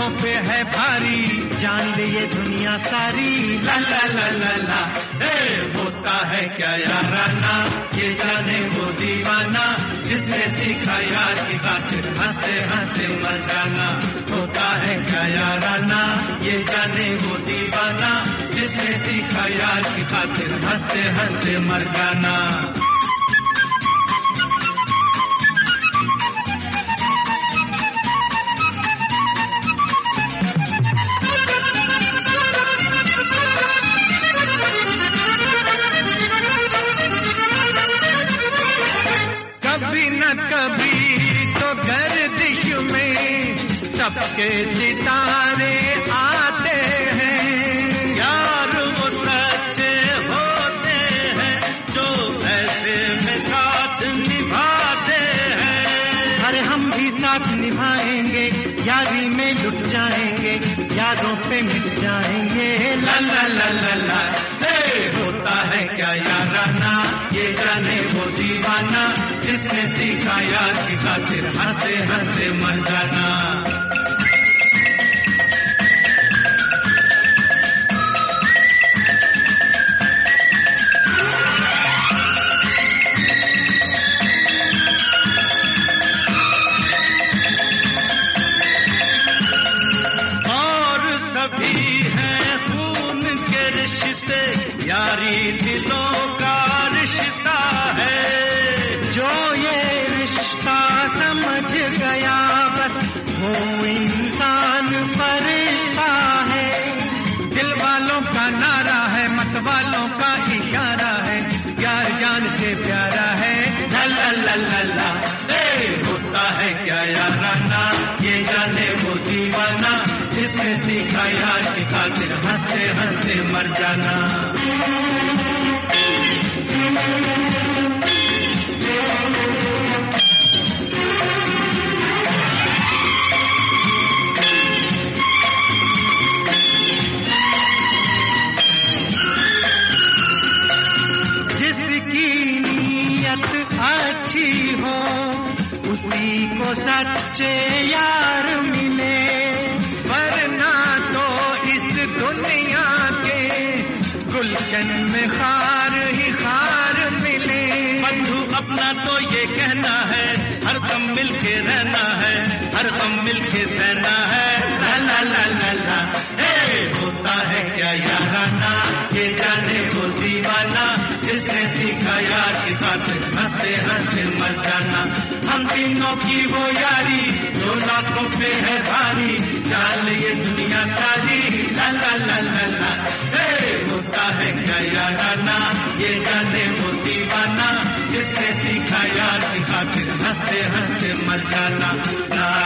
पे है भारी, जान ले ये दुनिया सारी। ला ला ला ला ला, होता है क्या याराना, ये जाने वो दीवाना, जिसने सीखा यार की खातिर हंसते हंसते मर जाना। होता है क्या याराना, ये जाने वो दीवाना, जिसने सीखा यार की खातिर हंसते हंसते मर जाना। सबके सितारे आते हैं यार, वो सच्चे होते हैं जो ऐसे में साथ निभाते हैं। अरे हम भी साथ निभाएंगे, यारी में लुट जाएंगे, यारों पे मिट जाएंगे। ला ला ला ला ला, होता है क्या याराना, ये जाने वो दीवाना, जिसने सीखा यार की खातिर हंसते हंसते मर जाना। यारी दिलों का रिश्ता है, जो ये रिश्ता समझ गया बस वो इंसान फरिश्ता है। दिल वालों का नारा है, मत वालों का इशारा है, यार जान से प्यारा है। ला ला ला ला ला, होता है क्या याराना, ये जाने वो दीवाना, जिसने सीखा यार की खातिर हंसते हंसते मर जाना। जिसकी नीयत अच्छी हो उसी को सच्चे यार मिले, वरना तो इस दुनिया के गुलशन में खार ही खार मिले। बंधु अपना तो ये कहना है, हर दम मिल के रहना है, हर दम मिल के रहना है। ला ला ला ला ला, होता है क्या याराना, ये जाने वो दीवाना, जिसने सीखा यार की खातिर हंसते हंसते मर जाना। हम तीनों की वो यारी जो लाखों पे है भारी, जान ये दुनिया सारी। ला ला ला ला ला, होता है क्या याराना, ये जाने वो दीवाना, जिसने सीखा यार की खातिर हंसते हंसते मर जाना।